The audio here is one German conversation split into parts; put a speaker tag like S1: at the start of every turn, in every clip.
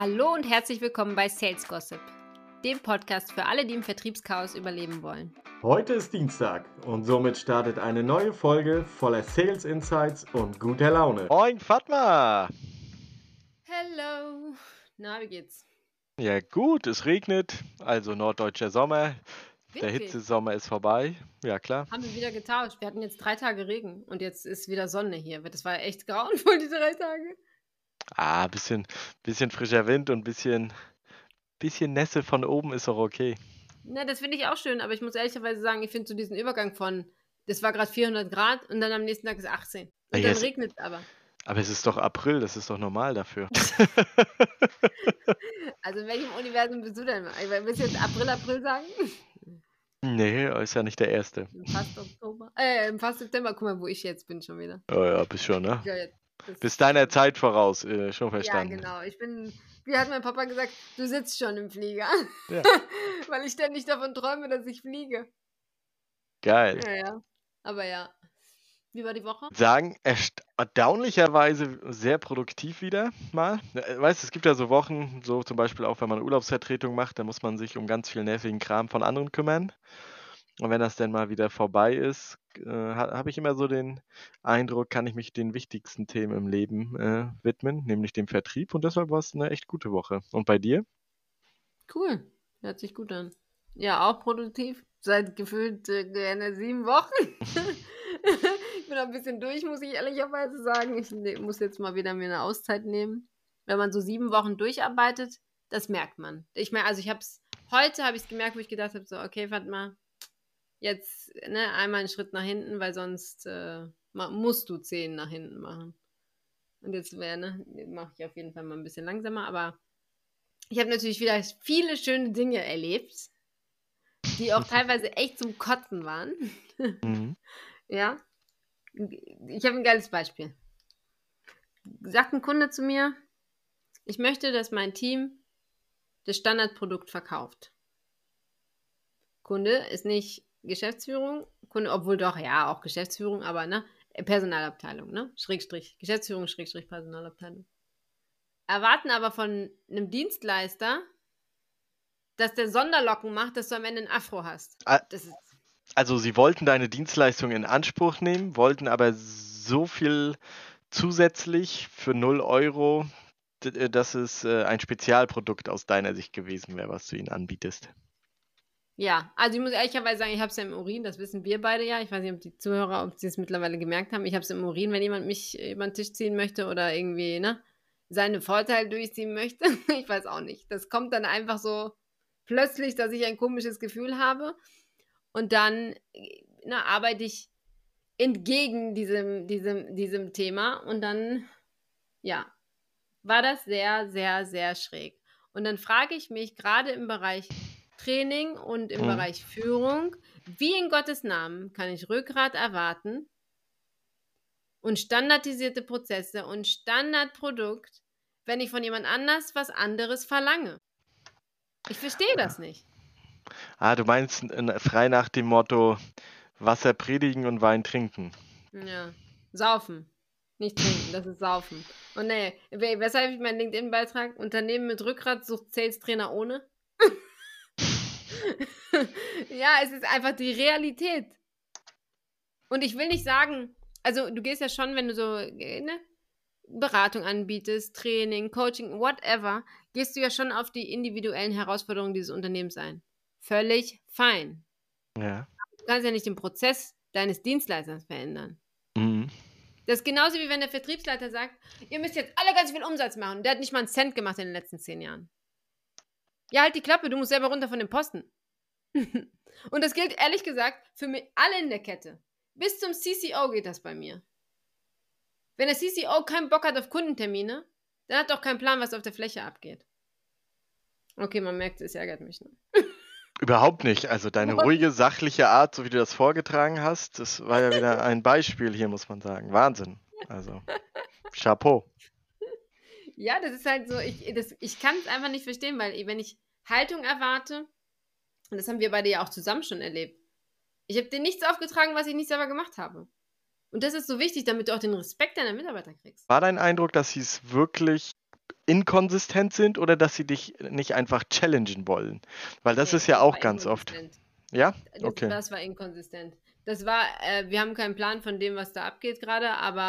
S1: Hallo und herzlich willkommen bei Sales Gossip, dem Podcast für alle, die im Vertriebschaos überleben wollen.
S2: Heute ist Dienstag und somit startet eine neue Folge voller Sales Insights und guter Laune.
S3: Moin, Fatma!
S1: Hello! Na, wie geht's?
S3: Ja gut, es regnet, also norddeutscher Sommer. Der
S1: Wirklich?
S3: Hitzesommer ist vorbei. Ja, klar.
S1: Haben wir wieder getauscht. Wir hatten jetzt 3 Tage Regen und jetzt ist wieder Sonne hier. Das war echt grauenvoll, die 3 Tage.
S3: Bisschen frischer Wind und bisschen Nässe von oben ist auch okay.
S1: Na, das finde ich auch schön, aber ich muss ehrlicherweise sagen, ich finde so diesen Übergang von, das war gerade 400 Grad und dann am nächsten Tag ist 18. Und
S3: Ja,
S1: dann regnet es aber.
S3: Aber es ist doch April, das ist doch normal dafür.
S1: Also in welchem Universum bist du denn? Willst du jetzt April sagen?
S3: Nee, ist ja nicht der erste.
S1: Fast September. Guck mal, wo ich jetzt bin schon wieder.
S3: Oh ja, bist schon, ne?
S1: Ja,
S3: Bis deiner Zeit voraus, schon verstanden.
S1: Ja, genau. Wie hat mein Papa gesagt, du sitzt schon im Flieger.
S3: Ja.
S1: Weil ich ständig davon träume, dass ich fliege.
S3: Geil.
S1: Ja. Aber ja. Wie war die Woche?
S3: Sagen, erstaunlicherweise sehr produktiv wieder mal. Weißt du, es gibt ja so Wochen, so zum Beispiel auch, wenn man Urlaubsvertretung macht, da muss man sich um ganz viel nervigen Kram von anderen kümmern. Und wenn das dann mal wieder vorbei ist, habe ich immer so den Eindruck, kann ich mich den wichtigsten Themen im Leben widmen, nämlich dem Vertrieb. Und deshalb war es eine echt gute Woche. Und bei dir?
S1: Cool. Hört sich gut an. Ja, auch produktiv. Seit gefühlt 7 Wochen. Ich bin auch ein bisschen durch, muss ich ehrlicherweise sagen. Ich muss jetzt mal wieder mir eine Auszeit nehmen. Wenn man so 7 Wochen durcharbeitet, das merkt man. Heute habe ich es gemerkt, wo ich gedacht habe, so, okay, Fatma, jetzt einmal einen Schritt nach hinten, weil sonst musst du 10 nach hinten machen. Und jetzt mache ich auf jeden Fall mal ein bisschen langsamer, aber ich habe natürlich wieder viele schöne Dinge erlebt, die auch teilweise echt zum Kotzen waren.
S3: Mhm.
S1: Ja. Ich habe ein geiles Beispiel. Sagt ein Kunde zu mir, ich möchte, dass mein Team das Standardprodukt verkauft. Kunde ist nicht Geschäftsführung, Kunde, obwohl doch, ja, auch Geschäftsführung, aber Personalabteilung, Geschäftsführung, Personalabteilung. Erwarten aber von einem Dienstleister, dass der Sonderlocken macht, dass du am Ende ein Afro hast.
S3: Also sie wollten deine Dienstleistung in Anspruch nehmen, wollten aber so viel zusätzlich für 0 Euro, dass es ein Spezialprodukt aus deiner Sicht gewesen wäre, was du ihnen anbietest.
S1: Ja, also ich muss ehrlicherweise sagen, ich habe es ja im Urin, das wissen wir beide ja. Ich weiß nicht, ob die Zuhörer, ob sie es mittlerweile gemerkt haben. Ich habe es im Urin, wenn jemand mich über den Tisch ziehen möchte oder irgendwie, seine Vorteile durchziehen möchte. Ich weiß auch nicht. Das kommt dann einfach so plötzlich, dass ich ein komisches Gefühl habe. Und dann arbeite ich entgegen diesem Thema. Und dann, ja, war das sehr, sehr, sehr schräg. Und dann frage ich mich gerade im Bereich Training und im Bereich Führung, wie in Gottes Namen kann ich Rückgrat erwarten und standardisierte Prozesse und Standardprodukt, wenn ich von jemand anders was anderes verlange? Ich verstehe das nicht.
S3: Du meinst frei nach dem Motto Wasser predigen und Wein trinken.
S1: Ja, saufen. Nicht trinken, das ist saufen. Und weshalb ich meinen LinkedIn-Beitrag Unternehmen mit Rückgrat sucht Sales-Trainer ohne? Ja, es ist einfach die Realität. Und ich will nicht sagen, also du gehst ja schon, wenn du so Beratung anbietest, Training, Coaching, whatever, gehst du ja schon auf die individuellen Herausforderungen dieses Unternehmens ein. Völlig fein.
S3: Ja.
S1: Du kannst ja nicht den Prozess deines Dienstleisters verändern.
S3: Mhm.
S1: Das ist genauso wie wenn der Vertriebsleiter sagt, ihr müsst jetzt alle ganz viel Umsatz machen. Der hat nicht mal einen Cent gemacht in den letzten 10 Jahren. Ja, halt die Klappe, du musst selber runter von dem Posten. Und das gilt ehrlich gesagt für mich alle in der Kette. Bis zum CCO geht das bei mir. Wenn der CCO keinen Bock hat auf Kundentermine, dann hat er auch keinen Plan, was auf der Fläche abgeht. Okay, man merkt, es ärgert mich.
S3: Überhaupt nicht. Also deine ruhige, sachliche Art, so wie du das vorgetragen hast, das war ja wieder ein Beispiel hier, muss man sagen. Wahnsinn. Also, Chapeau.
S1: Ja, das ist halt so, ich kann es einfach nicht verstehen, weil wenn ich Haltung erwarte, und das haben wir beide ja auch zusammen schon erlebt, ich habe dir nichts aufgetragen, was ich nicht selber gemacht habe. Und das ist so wichtig, damit du auch den Respekt deiner Mitarbeiter kriegst.
S3: War dein Eindruck, dass sie es wirklich inkonsistent sind oder dass sie dich nicht einfach challengen wollen? Weil das ist ja
S1: das
S3: auch
S1: war
S3: ganz oft.
S1: inkonsistent.
S3: Ja? Okay.
S1: Das war inkonsistent. Das war, wir haben keinen Plan von dem, was da abgeht gerade,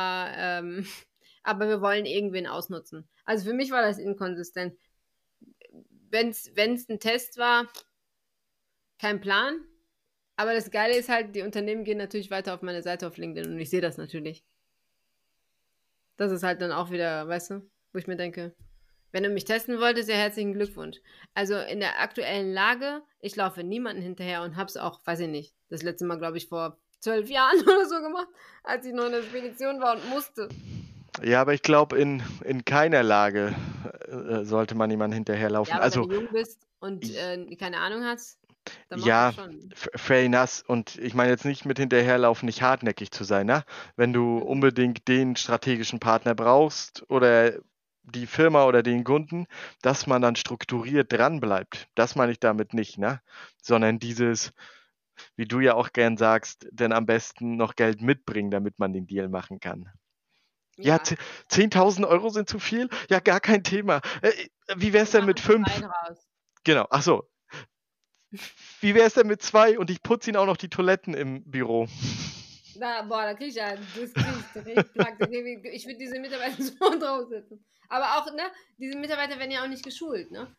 S1: aber wir wollen irgendwen ausnutzen. Also für mich war das inkonsistent. Wenn es ein Test war, kein Plan. Aber das Geile ist halt, die Unternehmen gehen natürlich weiter auf meine Seite auf LinkedIn und ich sehe das natürlich. Das ist halt dann auch wieder, weißt du, wo ich mir denke, wenn du mich testen wolltest, ja, herzlichen Glückwunsch. Also in der aktuellen Lage, ich laufe niemanden hinterher und hab's auch, weiß ich nicht, das letzte Mal, glaube ich, vor 12 Jahren oder so gemacht, als ich noch in der Spedition war und musste.
S3: Ja, aber ich glaube, in keiner Lage sollte man jemandem hinterherlaufen.
S1: Ja, aber
S3: Also,
S1: wenn du jung bist und
S3: ich-
S1: keine Ahnung hast, dann mach
S3: ja,
S1: das schon.
S3: fair enough. Und ich meine jetzt nicht mit hinterherlaufen, nicht hartnäckig zu sein, ne? Wenn du
S1: Mhm.
S3: unbedingt den strategischen Partner brauchst oder die Firma oder den Kunden, dass man dann strukturiert dranbleibt. Das meine ich damit nicht, ne? Sondern dieses, wie du ja auch gern sagst, denn am besten noch Geld mitbringen, damit man den Deal machen kann. Ja,
S1: Ja,
S3: 10.000 Euro sind zu viel? Ja, gar kein Thema. Wie wär's
S1: wir
S3: denn mit
S1: machen
S3: 5?
S1: zwei draus.
S3: Genau, ach so. Wie wär's denn mit 2 und ich putze Ihnen auch noch die Toiletten im Büro?
S1: Da krieg ich ja, das krieg ich Plack. Ich würde diese Mitarbeiter so draufsetzen. Aber auch, ne, diese Mitarbeiter werden ja auch nicht geschult, ne?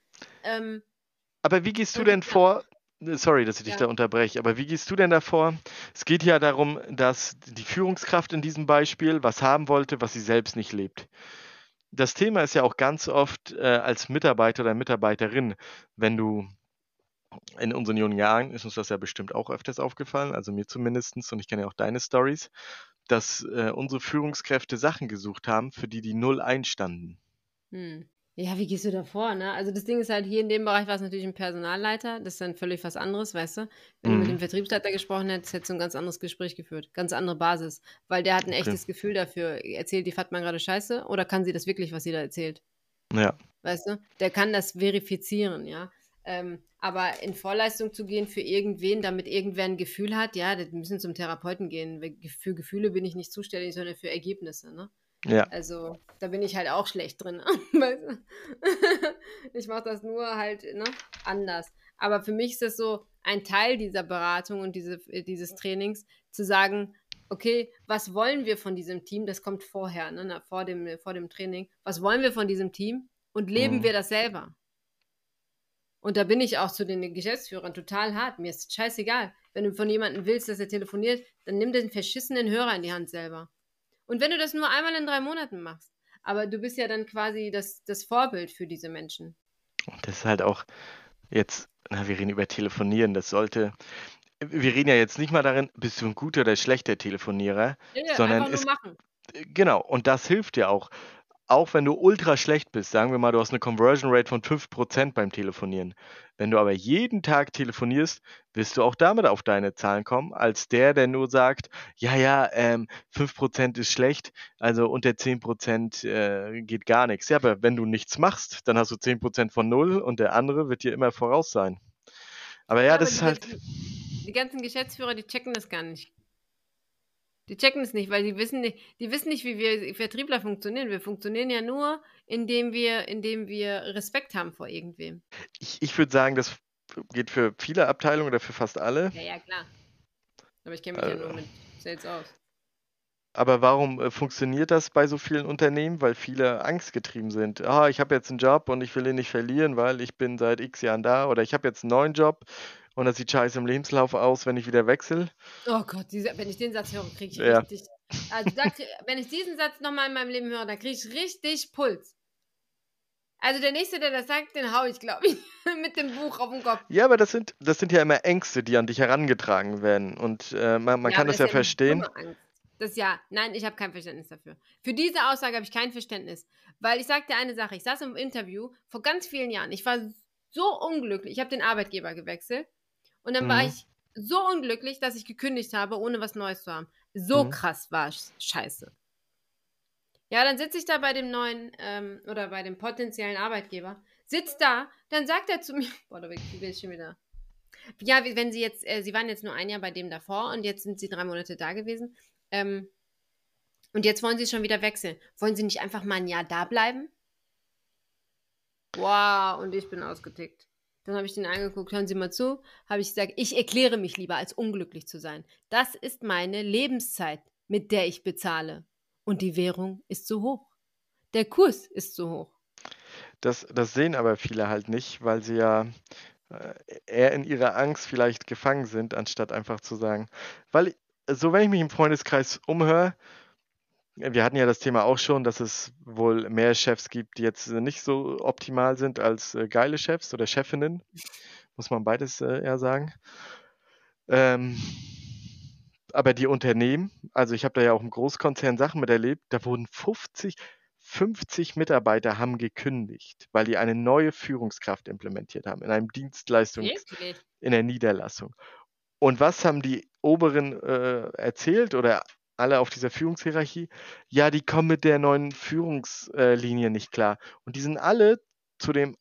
S3: Aber wie gehst du
S1: Und
S3: denn vor? Sorry, dass ich dich
S1: ja,
S3: da unterbreche, aber wie gehst du denn davor? Es geht ja darum, dass die Führungskraft in diesem Beispiel was haben wollte, was sie selbst nicht lebt. Das Thema ist ja auch ganz oft als Mitarbeiter oder Mitarbeiterin, wenn du in unseren jungen Jahren ist uns das ja bestimmt auch öfters aufgefallen, also mir zumindestens, und ich kenne ja auch deine Stories, dass unsere Führungskräfte Sachen gesucht haben, für die die null einstanden.
S1: Ja, wie gehst du da vor, ne? Also das Ding ist halt, hier in dem Bereich war es natürlich ein Personalleiter, das ist dann völlig was anderes, weißt du? Wenn du mit
S3: Mhm.
S1: dem Vertriebsleiter gesprochen hättest, hättest du ein ganz anderes Gespräch geführt, ganz andere Basis, weil der hat ein
S3: Okay.
S1: echtes Gefühl dafür. Erzählt die Fatma gerade Scheiße oder kann sie das wirklich, was sie da erzählt?
S3: Ja.
S1: Weißt du? Der kann das verifizieren, ja. Aber in Vorleistung zu gehen für irgendwen, damit irgendwer ein Gefühl hat, ja, das müssen zum Therapeuten gehen. Für Gefühle bin ich nicht zuständig, sondern für Ergebnisse, ne?
S3: Ja.
S1: Also, da bin ich halt auch schlecht drin. Weißt du? Ich mache das nur halt, ne, anders. Aber für mich ist das so ein Teil dieser Beratung und dieses Trainings, zu sagen, okay, was wollen wir von diesem Team? Das kommt vorher, ne, vor dem Training. Was wollen wir von diesem Team? Und leben
S3: Mhm.
S1: wir das selber? Und da bin ich auch zu den Geschäftsführern total hart. Mir ist scheißegal. Wenn du von jemandem willst, dass er telefoniert, dann nimm den verschissenen Hörer in die Hand selber. Und wenn du das nur einmal in 3 Monaten machst, aber du bist ja dann quasi das Vorbild für diese Menschen.
S3: Und das ist halt auch jetzt, wir reden über Telefonieren, wir reden ja jetzt nicht mal darin, bist du ein guter oder schlechter Telefonierer,
S1: Ja,
S3: sondern
S1: einfach nur machen.
S3: genau, und das hilft dir auch. Auch wenn du ultra schlecht bist, sagen wir mal, du hast eine Conversion Rate von 5% beim Telefonieren. Wenn du aber jeden Tag telefonierst, wirst du auch damit auf deine Zahlen kommen, als der nur sagt, ja, 5% ist schlecht, also unter 10% geht gar nichts. Ja, aber wenn du nichts machst, dann hast du 10% von null und der andere wird dir immer voraus sein. Aber ja,
S1: Ja,
S3: das
S1: aber
S3: ist halt,
S1: die ganzen Geschäftsführer, die checken das gar nicht. Die checken es nicht, weil die wissen nicht, wie wir Vertriebler funktionieren. Wir funktionieren ja nur, indem wir Respekt haben vor irgendwem.
S3: ich würde sagen, das geht für viele Abteilungen oder für fast alle.
S1: Ja, klar. Aber ich kenne mich ja nur mit Sales aus.
S3: Aber warum funktioniert das bei so vielen Unternehmen? Weil viele angstgetrieben sind. Ah, ich habe jetzt einen Job und ich will ihn nicht verlieren, weil ich bin seit X Jahren da. Oder ich habe jetzt einen neuen Job und das sieht scheiße im Lebenslauf aus, wenn ich wieder wechsle.
S1: Oh Gott, wenn ich den Satz höre, kriege ich
S3: Ja.
S1: richtig. Also wenn ich diesen Satz nochmal in meinem Leben höre, dann kriege ich richtig Puls. Also der Nächste, der das sagt, den hau ich, glaube ich, mit dem Buch auf den Kopf.
S3: Ja, aber das sind ja immer Ängste, die an dich herangetragen werden. Und man
S1: Ja,
S3: kann
S1: aber
S3: das
S1: das
S3: ja
S1: ist ja eine
S3: verstehen.
S1: dumme Angst. Nein, ich habe kein Verständnis dafür. Für diese Aussage habe ich kein Verständnis. Weil ich sage dir eine Sache, ich saß im Interview vor ganz vielen Jahren. Ich war so unglücklich. Ich habe den Arbeitgeber gewechselt. Und dann war
S3: Mhm.
S1: ich so unglücklich, dass ich gekündigt habe, ohne was Neues zu haben. So krass war scheiße. Ja, dann sitze ich da bei dem neuen oder bei dem potenziellen Arbeitgeber. Sitzt da, dann sagt er zu mir, boah, da bin ich schon wieder. Ja, wenn Sie jetzt, Sie waren jetzt nur ein Jahr bei dem davor und jetzt sind Sie 3 Monate da gewesen. Und jetzt wollen Sie schon wieder wechseln. Wollen Sie nicht einfach mal ein Jahr da bleiben? Wow, und ich bin ausgetickt. Dann habe ich den angeguckt, hören Sie mal zu, habe ich gesagt, ich erkläre mich lieber, als unglücklich zu sein. Das ist meine Lebenszeit, mit der ich bezahle. Und die Währung ist zu hoch. Der Kurs ist zu hoch.
S3: Das sehen aber viele halt nicht, weil sie ja eher in ihrer Angst vielleicht gefangen sind, anstatt einfach zu sagen. Weil, so wenn ich mich im Freundeskreis umhöre, wir hatten ja das Thema auch schon, dass es wohl mehr Chefs gibt, die jetzt nicht so optimal sind als geile Chefs oder Chefinnen. Muss man beides eher sagen. Aber die Unternehmen, also ich habe da ja auch im Großkonzern Sachen miterlebt, da wurden 50 Mitarbeiter haben gekündigt, weil die eine neue Führungskraft implementiert haben in einem
S1: Wirklich?
S3: in der Niederlassung. Und was haben die Oberen erzählt oder alle auf dieser Führungshierarchie? Ja, die kommen mit der neuen Führungslinie nicht klar. Und die sind alle zu der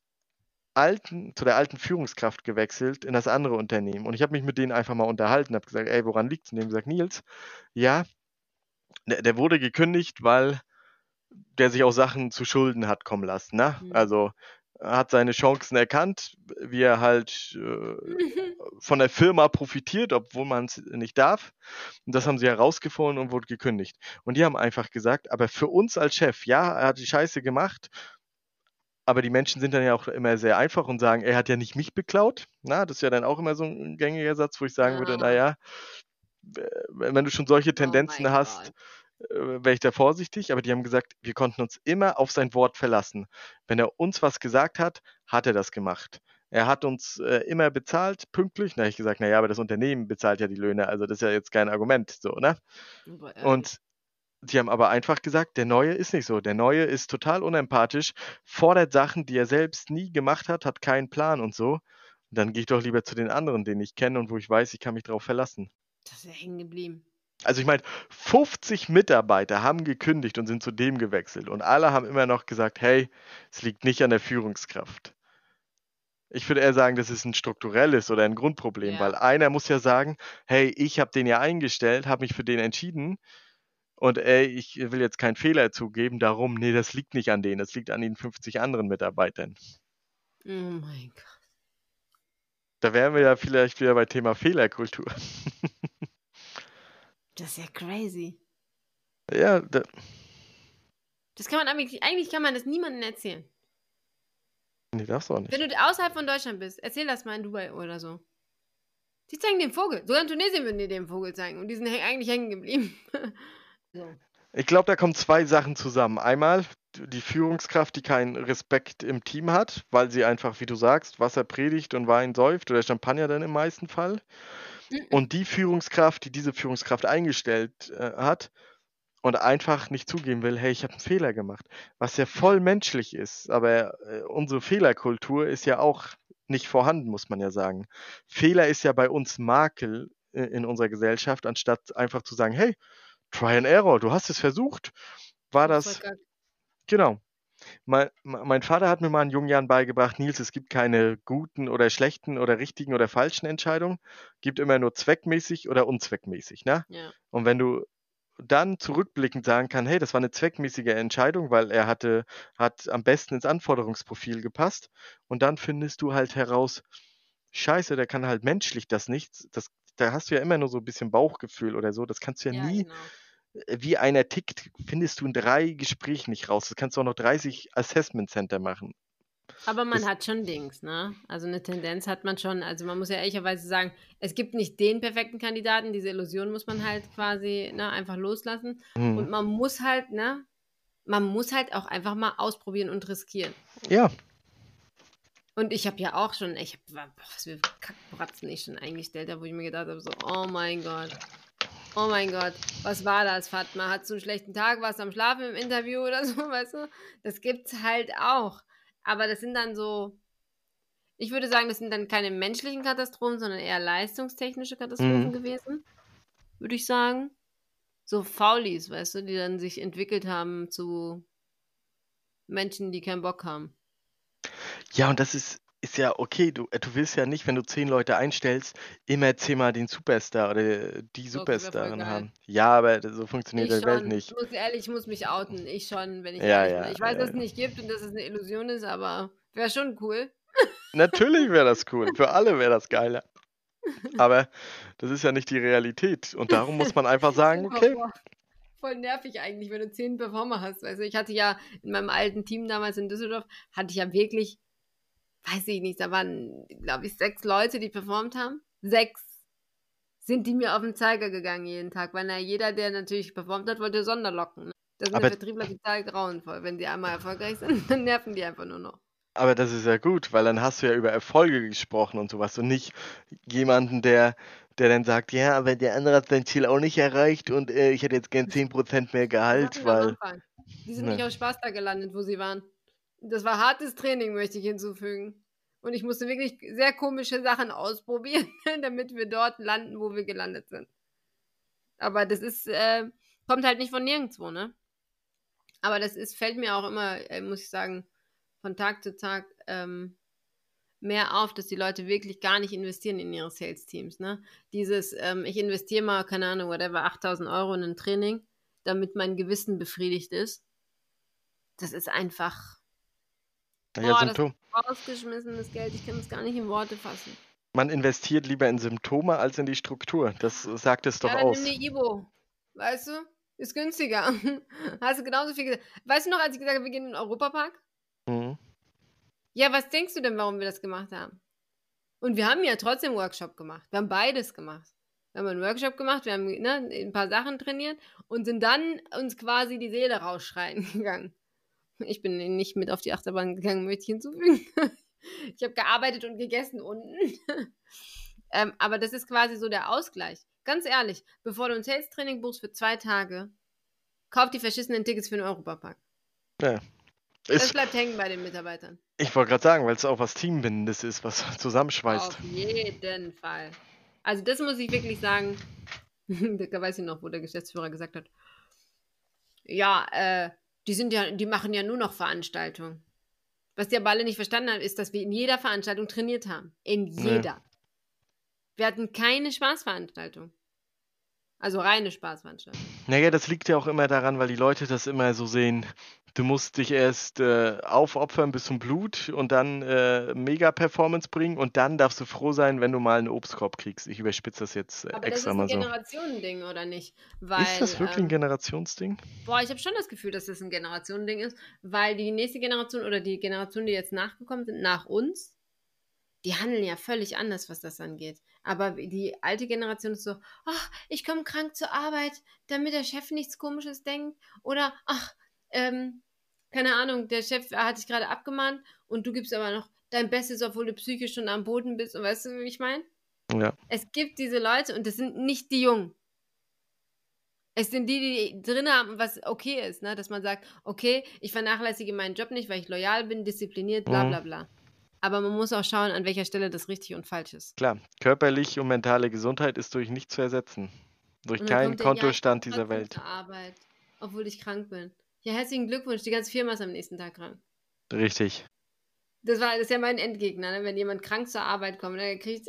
S3: alten Führungskraft gewechselt in das andere Unternehmen. Und ich habe mich mit denen einfach mal unterhalten, habe gesagt, ey, woran liegt's? Und die haben gesagt, Nils, ja, der wurde gekündigt, weil der sich auch Sachen zu Schulden hat kommen lassen, ne? Also er hat seine Chancen erkannt, wie er halt von der Firma profitiert, obwohl man es nicht darf. Und das haben sie herausgefunden und wurde gekündigt. Und die haben einfach gesagt, aber für uns als Chef, ja, er hat die Scheiße gemacht, aber die Menschen sind dann ja auch immer sehr einfach und sagen, er hat ja nicht mich beklaut. Na, das ist ja dann auch immer so ein gängiger Satz, wo ich sagen würde, naja, wenn du schon solche Tendenzen hast, wäre ich da vorsichtig. Aber die haben gesagt, wir konnten uns immer auf sein Wort verlassen. Wenn er uns was gesagt hat, hat er das gemacht. Er hat uns immer bezahlt, pünktlich. Da habe ich gesagt, naja, aber das Unternehmen bezahlt ja die Löhne, also das ist ja jetzt kein Argument, so, ne? Und die haben aber einfach gesagt, der Neue ist nicht so. Der Neue ist total unempathisch, fordert Sachen, die er selbst nie gemacht hat, hat keinen Plan und so. Und dann gehe ich doch lieber zu den anderen, den ich kenne und wo ich weiß, ich kann mich drauf verlassen.
S1: Das ist ja hängen geblieben.
S3: Also ich meine, 50 Mitarbeiter haben gekündigt und sind zu dem gewechselt. Und alle haben immer noch gesagt, hey, es liegt nicht an der Führungskraft. Ich würde eher sagen, das ist ein strukturelles oder ein Grundproblem, weil einer muss ja sagen, hey, ich habe den ja eingestellt, habe mich für den entschieden und ey, ich will jetzt keinen Fehler zugeben, darum, nee, das liegt nicht an denen, das liegt an den 50 anderen Mitarbeitern.
S1: Oh mein Gott.
S3: Da wären wir ja vielleicht wieder bei Thema Fehlerkultur.
S1: Das ist ja crazy.
S3: Ja,
S1: das kann man eigentlich kann man das niemandem erzählen.
S3: Nee, darfst du auch nicht.
S1: Wenn du außerhalb von Deutschland bist, erzähl das mal in Dubai oder so. Die zeigen den Vogel. Sogar in Tunesien würden die den Vogel zeigen. Und die sind eigentlich hängen geblieben. So.
S3: Ich glaube, da kommen zwei Sachen zusammen. Einmal die Führungskraft, die keinen Respekt im Team hat, weil sie einfach, wie du sagst, Wasser predigt und Wein säuft oder Champagner dann im meisten Fall. Und die Führungskraft, die diese Führungskraft eingestellt hat und einfach nicht zugeben will, hey, ich habe einen Fehler gemacht. Was ja voll menschlich ist, aber unsere Fehlerkultur ist ja auch nicht vorhanden, muss man ja sagen. Fehler ist ja bei uns Makel in unserer Gesellschaft, anstatt einfach zu sagen, hey, Try and Error, du hast es versucht. War das? Genau. Mein Vater hat mir mal in jungen Jahren beigebracht, Nils, es gibt keine guten oder schlechten oder richtigen oder falschen Entscheidungen. Gibt immer nur zweckmäßig oder unzweckmäßig, ne?
S1: Ja.
S3: Und wenn du dann zurückblickend sagen kannst, hey, das war eine zweckmäßige Entscheidung, weil er hat am besten ins Anforderungsprofil gepasst. Und dann findest du halt heraus, Scheiße, der kann halt menschlich das nicht. Da hast du ja immer nur so ein bisschen Bauchgefühl oder so. Das kannst du ja nie,
S1: genau.
S3: wie einer tickt, findest du in 3 Gesprächen nicht raus. Das kannst du auch noch 30 Assessment Center machen.
S1: Aber man hat schon Dings, ne? Also eine Tendenz hat man schon. Also man muss ja ehrlicherweise sagen, es gibt nicht den perfekten Kandidaten. Diese Illusion muss man halt quasi einfach loslassen. Und man muss halt, auch einfach mal ausprobieren und riskieren.
S3: Ja.
S1: Und ich habe ja auch schon, was für Kackbratzen ich schon eingestellt habe, wo ich mir gedacht habe, so, oh mein Gott, was war das, Fatma? Hattest du einen schlechten Tag, warst du am Schlafen im Interview oder so, weißt du? Das gibt's halt auch. Aber das sind dann so, ich würde sagen, das sind dann keine menschlichen Katastrophen, sondern eher leistungstechnische Katastrophen gewesen, würde ich sagen. So Faulis, weißt du, die dann sich entwickelt haben zu Menschen, die keinen Bock haben.
S3: Ja, und das ist ja okay. Du willst ja nicht, wenn du 10 Leute einstellst, immer 10-mal den Superstar oder die Superstarin haben. Ja, aber so funktioniert die Welt nicht.
S1: Ich muss mich outen. Ich schon, wenn ich
S3: Ja,
S1: ehrlich bin.
S3: ja,
S1: Ich weiß, dass es nicht gibt und dass es eine Illusion ist, aber Wäre schon cool.
S3: Natürlich wäre das cool. Für alle wäre das geiler. Aber das ist ja nicht die Realität. Und darum muss man einfach sagen, okay.
S1: Voll nervig eigentlich, wenn du 10 Performer hast. Also ich hatte ja in meinem alten Team damals in Düsseldorf, hatte ich ja wirklich, weiß ich nicht, da waren, glaube ich, 6 Leute, die performt haben. 6 sind die mir auf den Zeiger gegangen jeden Tag, weil jeder, der natürlich performt hat, wollte Sonderlocken. Ne? Das sind
S3: Aber
S1: Vertriebler total grauenvoll. Wenn die einmal erfolgreich sind, dann nerven die einfach nur noch.
S3: Aber das ist ja gut, weil dann hast du ja über Erfolge gesprochen und sowas und nicht jemanden, der dann sagt, ja, aber der andere hat sein Ziel auch nicht erreicht und ich hätte jetzt gern 10% mehr Gehalt, weil...
S1: Die sind nicht aus Spaß da gelandet, wo sie waren. Das war hartes Training, möchte ich hinzufügen. Und ich musste wirklich sehr komische Sachen ausprobieren, damit wir dort landen, wo wir gelandet sind. Aber das ist, kommt halt nicht von nirgendwo, ne? Aber das fällt mir auch immer, muss ich sagen, von Tag zu Tag mehr auf, dass die Leute wirklich gar nicht investieren in ihre Sales-Teams. Ne? Dieses, ich investiere mal, keine Ahnung, whatever, 8.000 Euro in ein Training, damit mein Gewissen befriedigt ist. Das ist einfach,
S3: Ja,
S1: das ist rausgeschmissenes Geld. Ich kann das gar nicht in Worte fassen.
S3: Man investiert lieber in Symptome als in die Struktur. Das sagt es doch aus.
S1: Ja, nimm die Ibo. Weißt du? Ist günstiger. Hast du genauso viel gesagt. Weißt du noch, als ich gesagt habe, wir gehen in den Europapark?
S3: Mhm.
S1: Ja, was denkst du denn, warum wir das gemacht haben? Und wir haben ja trotzdem einen Workshop gemacht. Wir haben beides gemacht. Wir haben einen Workshop gemacht, wir haben ein paar Sachen trainiert und sind dann uns quasi die Seele rausschreien gegangen. Ich bin nicht mit auf die Achterbahn gegangen, möchte ich hinzufügen. Ich habe gearbeitet und gegessen unten. Aber das ist quasi so der Ausgleich. Ganz ehrlich, bevor du ein Sales-Training buchst für 2 Tage, kauf die verschissenen Tickets für den Europapark.
S3: Ja.
S1: Das bleibt hängen bei den Mitarbeitern.
S3: Ich wollte gerade sagen, weil es auch was Teambindendes ist, was zusammenschweißt.
S1: Auf jeden Fall. Also das muss ich wirklich sagen. Da weiß ich noch, wo der Geschäftsführer gesagt hat, ja, die machen ja nur noch Veranstaltungen. Was die aber alle nicht verstanden haben, ist, dass wir in jeder Veranstaltung trainiert haben. In jeder. Ja. Wir hatten keine Spaßveranstaltung. Also reine Spaßveranstaltung.
S3: Naja, das liegt ja auch immer daran, weil die Leute das immer so sehen. Du musst dich erst aufopfern bis zum Blut und dann Mega-Performance bringen und dann darfst du froh sein, wenn du mal einen Obstkorb kriegst. Ich überspitze das jetzt extra mal so.
S1: Aber das ist ein Generationending, oder nicht? Weil,
S3: ist das wirklich ein Generationsding?
S1: Boah, ich habe schon das Gefühl, dass das ein Generationending ist, weil die nächste Generation oder die Generation, die jetzt nachgekommen sind, nach uns, die handeln ja völlig anders, was das angeht. Aber die alte Generation ist so, ach, ich komme krank zur Arbeit, damit der Chef nichts Komisches denkt. Oder, ach, keine Ahnung, der Chef hat dich gerade abgemahnt und du gibst aber noch dein Bestes, obwohl du psychisch schon am Boden bist. Und weißt du, wie ich meine?
S3: Ja.
S1: Es gibt diese Leute und das sind nicht die Jungen. Es sind die drin haben, was okay ist, ne? Dass man sagt, okay, ich vernachlässige meinen Job nicht, weil ich loyal bin, diszipliniert, bla bla bla. Aber man muss auch schauen, an welcher Stelle das richtig und falsch ist.
S3: Klar, körperliche und mentale Gesundheit ist durch nichts zu ersetzen. Durch keinen Kontostand dieser Welt.
S1: Zur Arbeit, obwohl ich krank bin. Ja, herzlichen Glückwunsch, die ganze Firma ist am nächsten Tag krank.
S3: Richtig.
S1: Das ist ja mein Endgegner, ne? Wenn jemand krank zur Arbeit kommt, dann kriegt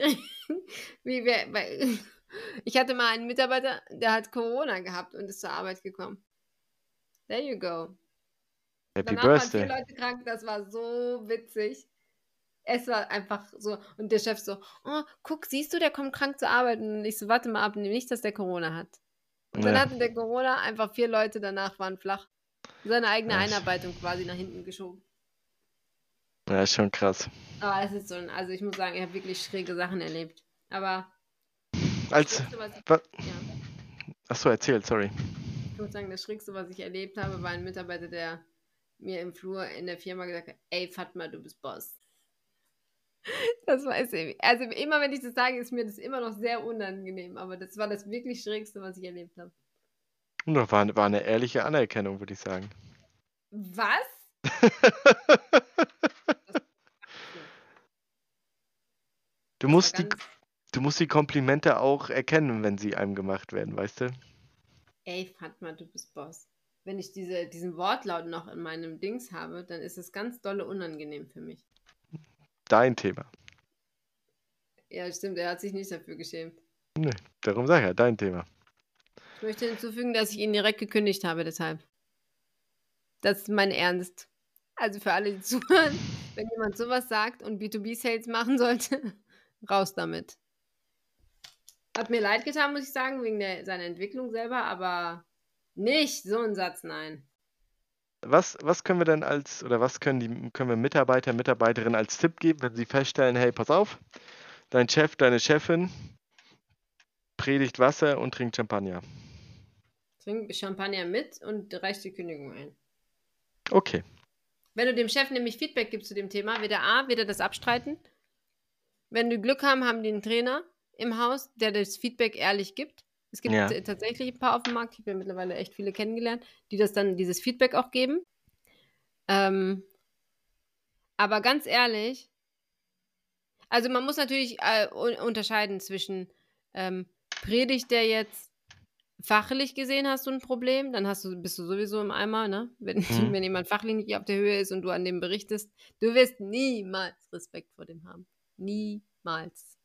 S1: ich hatte mal einen Mitarbeiter, der hat Corona gehabt und ist zur Arbeit gekommen. There you go.
S3: Happy
S1: Danach
S3: Birthday.
S1: waren 4 Leute krank, das war so witzig. Es war einfach so, und der Chef so, oh, guck, siehst du, der kommt krank zur Arbeit. Und ich so, warte mal ab, nicht, dass der Corona hat. Und dann hatte der Corona, einfach 4 Leute danach waren flach. Seine eigene Einarbeitung quasi nach hinten geschoben.
S3: Ja, ist schon krass.
S1: Aber es ist so, also ich muss sagen, ich habe wirklich schräge Sachen erlebt. Aber
S3: Achso, erzähl, sorry.
S1: Ich muss sagen, das Schrägste, was ich erlebt habe, war ein Mitarbeiter, der mir im Flur in der Firma gesagt hat, ey Fatma, du bist Boss. Das war es. Also immer, wenn ich das sage, ist mir das immer noch sehr unangenehm. Aber das war das wirklich Schrägste, was ich erlebt habe.
S3: Und das war eine ehrliche Anerkennung, würde ich sagen.
S1: Was?
S3: Du musst die Komplimente auch erkennen, wenn sie einem gemacht werden, weißt du?
S1: Ey, Fatma, du bist Boss. Wenn ich diesen Wortlaut noch in meinem Dings habe, dann ist es ganz dolle unangenehm für mich.
S3: Dein Thema.
S1: Ja, stimmt, er hat sich nicht dafür geschämt.
S3: Nee, darum sag ich ja, dein Thema.
S1: Ich möchte hinzufügen, dass ich ihn direkt gekündigt habe, deshalb. Das ist mein Ernst. Also für alle, die zuhören, wenn jemand sowas sagt und B2B-Sales machen sollte, raus damit. Hat mir leid getan, muss ich sagen, wegen seiner Entwicklung selber, aber nicht so ein Satz, nein.
S3: Was können wir denn was können wir Mitarbeiter, Mitarbeiterinnen als Tipp geben, wenn sie feststellen, hey, pass auf, dein Chef, deine Chefin predigt Wasser und trinkt Champagner.
S1: Trink Champagner mit und reicht die Kündigung ein.
S3: Okay.
S1: Wenn du dem Chef nämlich Feedback gibst zu dem Thema, wird er das abstreiten. Wenn du Glück haben die einen Trainer im Haus, der das Feedback ehrlich gibt. Es gibt tatsächlich ein paar auf dem Markt, ich habe ja mittlerweile echt viele kennengelernt, die dieses Feedback auch geben. Aber ganz ehrlich, also man muss natürlich unterscheiden zwischen predigt der jetzt fachlich gesehen hast du ein Problem, dann bist du sowieso im Eimer, ne? Wenn jemand fachlich nicht auf der Höhe ist und du an dem berichtest, du wirst niemals Respekt vor dem haben. Niemals.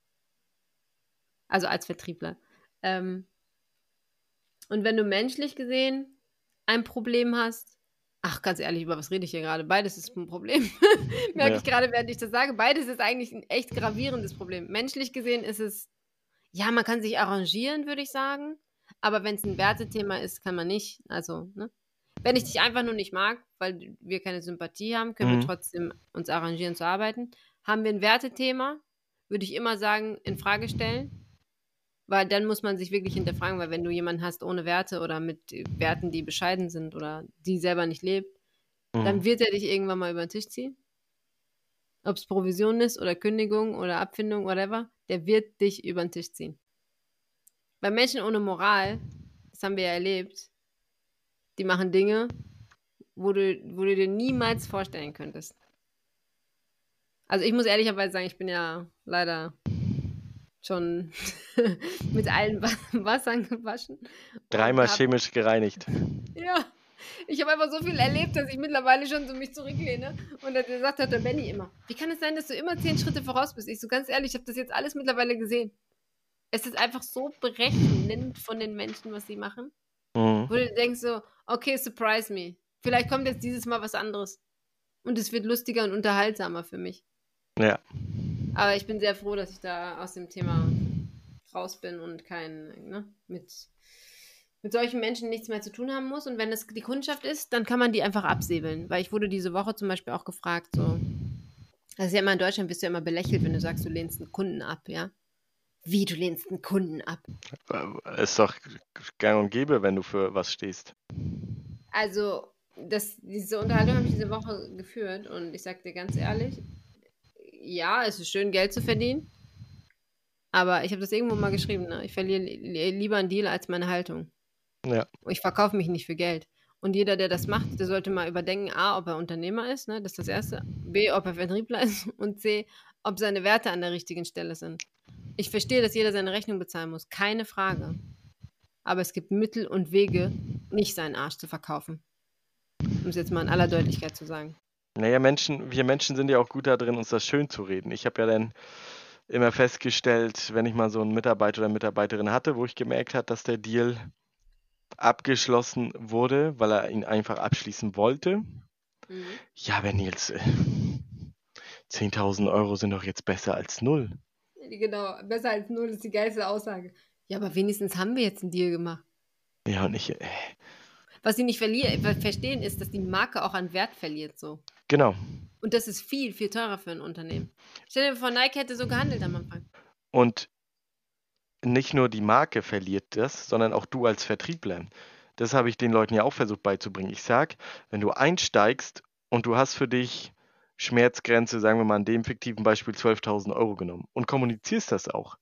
S1: Also als Vertriebler. Und wenn du menschlich gesehen ein Problem hast, ach, ganz ehrlich, über was rede ich hier gerade? Beides ist ein Problem. Merke ich gerade, während ich das sage. Beides ist eigentlich ein echt gravierendes Problem. Menschlich gesehen ist es, ja, man kann sich arrangieren, würde ich sagen. Aber wenn es ein Wertethema ist, kann man nicht. Also, ne? Wenn ich dich einfach nur nicht mag, weil wir keine Sympathie haben, können wir trotzdem uns arrangieren zu arbeiten. Haben wir ein Wertethema, würde ich immer sagen, in Frage stellen. Weil dann muss man sich wirklich hinterfragen, weil wenn du jemanden hast ohne Werte oder mit Werten, die bescheiden sind oder die selber nicht lebt, dann wird er dich irgendwann mal über den Tisch ziehen. Ob es Provision ist oder Kündigung oder Abfindung, whatever, der wird dich über den Tisch ziehen. Bei Menschen ohne Moral, das haben wir ja erlebt, die machen Dinge, wo du dir niemals vorstellen könntest. Also ich muss ehrlicherweise sagen, ich bin ja leider schon mit allen Wassern gewaschen.
S3: 3-mal chemisch gereinigt.
S1: Ja, ich habe einfach so viel erlebt, dass ich mittlerweile schon so mich zurücklehne. Und dann sagt der Benny immer, wie kann es sein, dass du immer 10 Schritte voraus bist? Ich so, ganz ehrlich, ich habe das jetzt alles mittlerweile gesehen. Es ist einfach so berechnend von den Menschen, was sie machen. Wo du denkst so, okay, surprise me. Vielleicht kommt jetzt dieses Mal was anderes. Und es wird lustiger und unterhaltsamer für mich.
S3: Ja.
S1: Aber ich bin sehr froh, dass ich da aus dem Thema raus bin und mit solchen Menschen nichts mehr zu tun haben muss. Und wenn es die Kundschaft ist, dann kann man die einfach absäbeln. Weil ich wurde diese Woche zum Beispiel auch gefragt, so, das ist ja immer in Deutschland, wirst du ja immer belächelt, wenn du sagst, du lehnst einen Kunden ab, ja? Wie, du lehnst einen Kunden ab?
S3: Ist doch gang und gäbe, wenn du für was stehst.
S1: Also, diese Unterhaltung habe ich diese Woche geführt und ich sage dir ganz ehrlich, ja, es ist schön, Geld zu verdienen, aber ich habe das irgendwo mal geschrieben, ne? Ich verliere lieber einen Deal als meine Haltung.
S3: Ja.
S1: Ich verkaufe mich nicht für Geld. Und jeder, der das macht, der sollte mal überdenken, A, ob er Unternehmer ist, ne? Das ist das Erste. B, ob er Vertriebler ist. Und C, ob seine Werte an der richtigen Stelle sind. Ich verstehe, dass jeder seine Rechnung bezahlen muss. Keine Frage. Aber es gibt Mittel und Wege, nicht seinen Arsch zu verkaufen. Um es jetzt mal in aller Deutlichkeit zu sagen.
S3: Naja, wir Menschen sind ja auch gut da drin, uns das schön zu reden. Ich habe ja dann immer festgestellt, wenn ich mal so einen Mitarbeiter oder Mitarbeiterin hatte, wo ich gemerkt habe, dass der Deal abgeschlossen wurde, weil er ihn einfach abschließen wollte. Ja, aber Nils, 10.000 Euro sind doch jetzt besser als 0.
S1: Genau, besser als 0 ist die geilste Aussage. Ja, aber wenigstens haben wir jetzt einen Deal gemacht.
S3: Ja, und ich...
S1: Was sie nicht verstehen, ist, dass die Marke auch an Wert verliert, so.
S3: Genau.
S1: Und das ist viel, viel teurer für ein Unternehmen. Stell dir vor, Nike hätte so gehandelt am Anfang.
S3: Und nicht nur die Marke verliert das, sondern auch du als Vertriebler. Das habe ich den Leuten ja auch versucht beizubringen. Ich sage, wenn du einsteigst und du hast für dich Schmerzgrenze, sagen wir mal in dem fiktiven Beispiel 12.000 Euro genommen und kommunizierst das auch.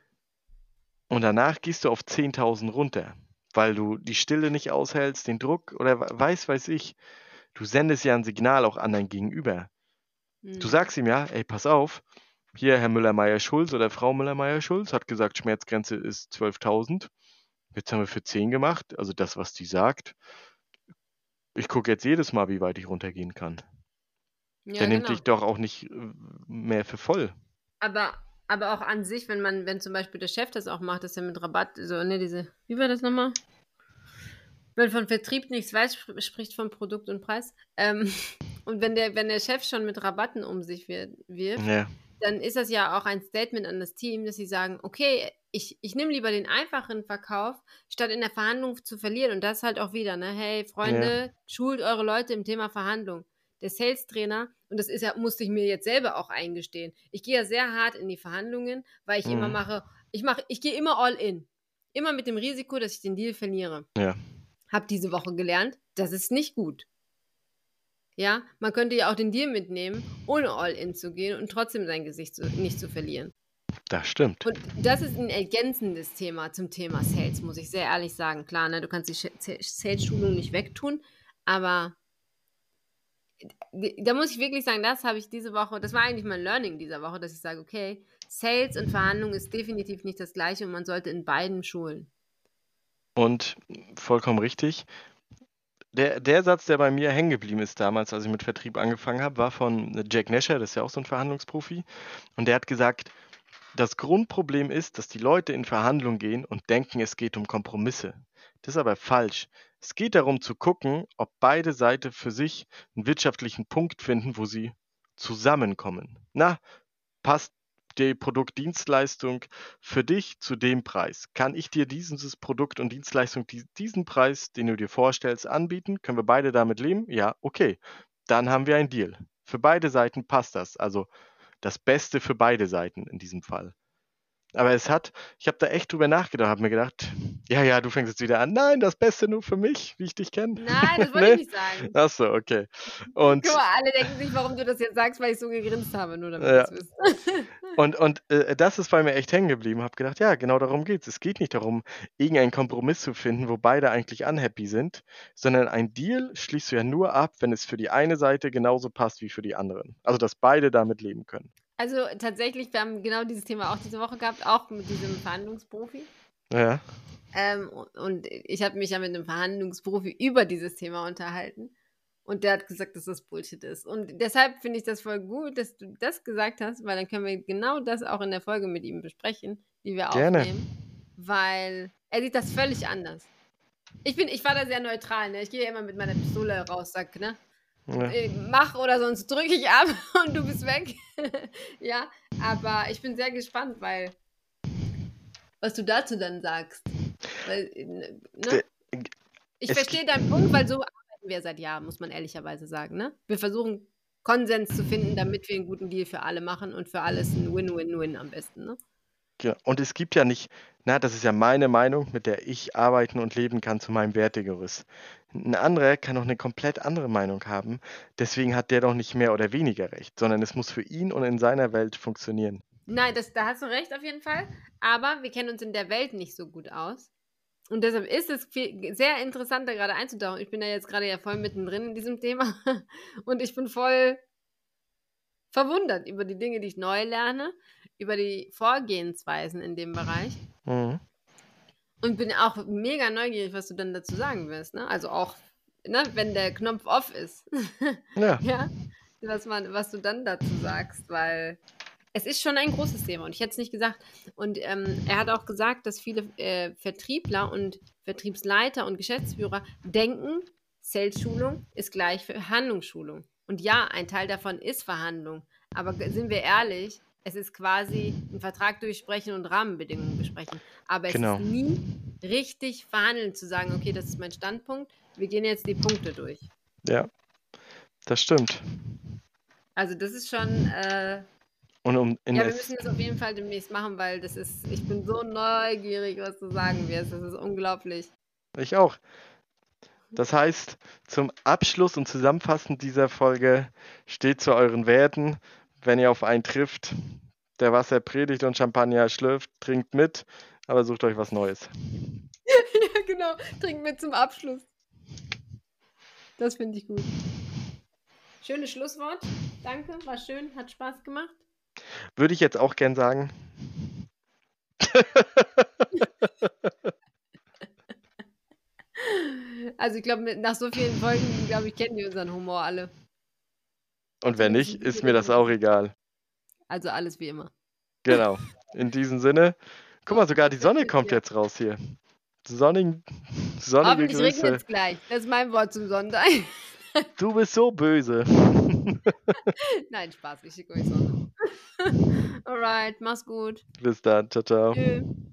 S3: Und danach gehst du auf 10.000 runter, weil du die Stille nicht aushältst, den Druck oder weiß ich. Du sendest ja ein Signal auch an dein Gegenüber. Du sagst ihm ja, ey, pass auf, hier Herr Müller-Meyer-Schulz oder Frau Müller-Meyer-Schulz hat gesagt, Schmerzgrenze ist 12.000. Jetzt haben wir für 10 gemacht, also das, was die sagt. Ich gucke jetzt jedes Mal, wie weit ich runtergehen kann. Ja, der nimmt dich doch auch nicht mehr für voll.
S1: Aber auch an sich, wenn zum Beispiel der Chef das auch macht, dass er mit Rabatt, so, ne, wie war das nochmal? Wenn von Vertrieb nichts weiß, spricht von Produkt und Preis. Und Und wenn der Chef schon mit Rabatten um sich wirft,
S3: Ja,
S1: dann ist das ja auch ein Statement an das Team, dass sie sagen, okay, ich nehme lieber den einfachen Verkauf, statt in der Verhandlung zu verlieren. Und das halt auch wieder, ne? Hey,
S3: ja,
S1: Freunde, schult eure Leute im Thema Verhandlung. Der Sales-Trainer, und das ist ja, musste ich mir jetzt selber auch eingestehen. Ich gehe ja sehr hart in die Verhandlungen, weil ich immer
S3: mhm,
S1: ich gehe immer all in. Immer mit dem Risiko, dass ich den Deal verliere.
S3: ja.
S1: Hab diese Woche gelernt, das ist nicht gut. Ja, man könnte ja auch den Deal mitnehmen, ohne All-In zu gehen und trotzdem sein Gesicht nicht zu verlieren.
S3: Das stimmt.
S1: Und das ist ein ergänzendes Thema zum Thema Sales, muss ich sehr ehrlich sagen. Klar, ne, du kannst die Sales-Schulung nicht wegtun, aber da muss ich wirklich sagen, das habe ich diese Woche, das war eigentlich mein Learning dieser Woche, dass ich sage, okay, Sales und Verhandlung ist definitiv nicht das Gleiche und man sollte in beiden schulen.
S3: Und vollkommen richtig. Der Satz, der bei mir hängen geblieben ist damals, als ich mit Vertrieb angefangen habe, war von Jack Nasher, das ist ja auch so ein Verhandlungsprofi. Und der hat gesagt, das Grundproblem ist, dass die Leute in Verhandlungen gehen und denken, es geht um Kompromisse. Das ist aber falsch. Es geht darum zu gucken, ob beide Seiten für sich einen wirtschaftlichen Punkt finden, wo sie zusammenkommen. Na, passt die Produkt-Dienstleistung für dich zu dem Preis? Kann ich dir dieses Produkt und Dienstleistung, diesen Preis, den du dir vorstellst, anbieten? Können wir beide damit leben? Ja, okay. Dann haben wir einen Deal. Für beide Seiten passt das. Also das Beste für beide Seiten in diesem Fall. Aber ich habe da echt drüber nachgedacht, habe mir gedacht, ja, du fängst jetzt wieder an. Nein, das Beste nur für mich, wie ich dich kenne.
S1: Nein, das wollte ich nicht sagen.
S3: Ach so, okay.
S1: Guck mal, alle denken sich, warum du das jetzt sagst, weil ich so gegrinst habe, nur damit
S3: Ja.
S1: ihr es wisst.
S3: Und das ist bei mir echt hängen geblieben. Habe gedacht, ja, genau darum geht's. Es geht nicht darum, irgendeinen Kompromiss zu finden, wo beide eigentlich unhappy sind, sondern ein Deal schließt du ja nur ab, wenn es für die eine Seite genauso passt wie für die anderen. Also, dass beide damit leben können.
S1: Also tatsächlich, wir haben genau dieses Thema auch diese Woche gehabt, auch mit diesem Verhandlungsprofi.
S3: Ja,
S1: Und ich habe mich ja mit einem Verhandlungsprofi über dieses Thema unterhalten. Und der hat gesagt, dass das Bullshit ist. Und deshalb finde ich das voll gut, dass du das gesagt hast, weil dann können wir genau das auch in der Folge mit ihm besprechen, die wir
S3: gerne.
S1: aufnehmen. Weil er sieht das völlig anders. Ich war da sehr neutral, ne? Ich gehe ja immer mit meiner Pistole raus, sag, ne?
S3: Ja.
S1: Mach oder sonst drücke ich ab und du bist weg. Ja, aber ich bin sehr gespannt, weil was du dazu dann sagst. Weil, ne? Ich verstehe deinen Punkt, weil so arbeiten wir seit Jahren, muss man ehrlicherweise sagen. Ne? Wir versuchen Konsens zu finden, damit wir einen guten Deal für alle machen und für alles ein Win-Win-Win am besten. Ne?
S3: Ja, und es gibt ja nicht, das ist ja meine Meinung, mit der ich arbeiten und leben kann zu meinem Wertegerüst. Ein anderer kann auch eine komplett andere Meinung haben, deswegen hat der doch nicht mehr oder weniger recht, sondern es muss für ihn und in seiner Welt funktionieren.
S1: Nein, da hast du recht auf jeden Fall, aber wir kennen uns in der Welt nicht so gut aus. Und deshalb ist es sehr interessant, da gerade einzutauchen. Ich bin da jetzt gerade ja voll mittendrin in diesem Thema und ich bin voll verwundert über die Dinge, die ich neu lerne, über die Vorgehensweisen in dem Bereich.
S3: Mhm.
S1: Und bin auch mega neugierig, was du dann dazu sagen wirst. Ne? Also auch, ne, wenn der Knopf off ist.
S3: Ja.
S1: Ja, was du dann dazu sagst, weil es ist schon ein großes Thema und ich hätte es nicht gesagt. Und er hat auch gesagt, dass viele Vertriebler und Vertriebsleiter und Geschäftsführer denken, Sales-Schulung ist gleich Verhandlungsschulung. Und ja, ein Teil davon ist Verhandlung. Aber sind wir ehrlich, es ist quasi einen Vertrag durchsprechen und Rahmenbedingungen besprechen. Aber es
S3: Genau.
S1: ist nie richtig verhandeln, zu sagen, okay, das ist mein Standpunkt, wir gehen jetzt die Punkte durch.
S3: Ja, das stimmt.
S1: Also das ist schon,
S3: Und
S1: wir müssen das auf jeden Fall demnächst machen, weil ich bin so neugierig, was du sagen wirst. Das ist unglaublich.
S3: Ich auch. Das heißt, zum Abschluss und Zusammenfassen dieser Folge steht zu euren Werten, wenn ihr auf einen trifft, der Wasser predigt und Champagner schlürft, trinkt mit, aber sucht euch was Neues.
S1: Ja, genau. Trinkt mit zum Abschluss. Das finde ich gut. Schönes Schlusswort. Danke, war schön, hat Spaß gemacht.
S3: Würde ich jetzt auch gern sagen.
S1: Also ich glaube, nach so vielen Folgen, kennen die unseren Humor alle.
S3: Und wenn nicht, ist mir das auch egal.
S1: Also alles wie immer.
S3: Genau. In diesem Sinne. Guck mal, sogar die Sonne kommt jetzt raus hier. Sonnige
S1: Hoffentlich
S3: Grüße.
S1: regnet es gleich. Das ist mein Wort zum Sonntag.
S3: Du bist so böse.
S1: Nein, Spaß, ich schicke euch Sonne. Alright, mach's gut.
S3: Bis dann. Ciao, ciao.
S1: Tschö.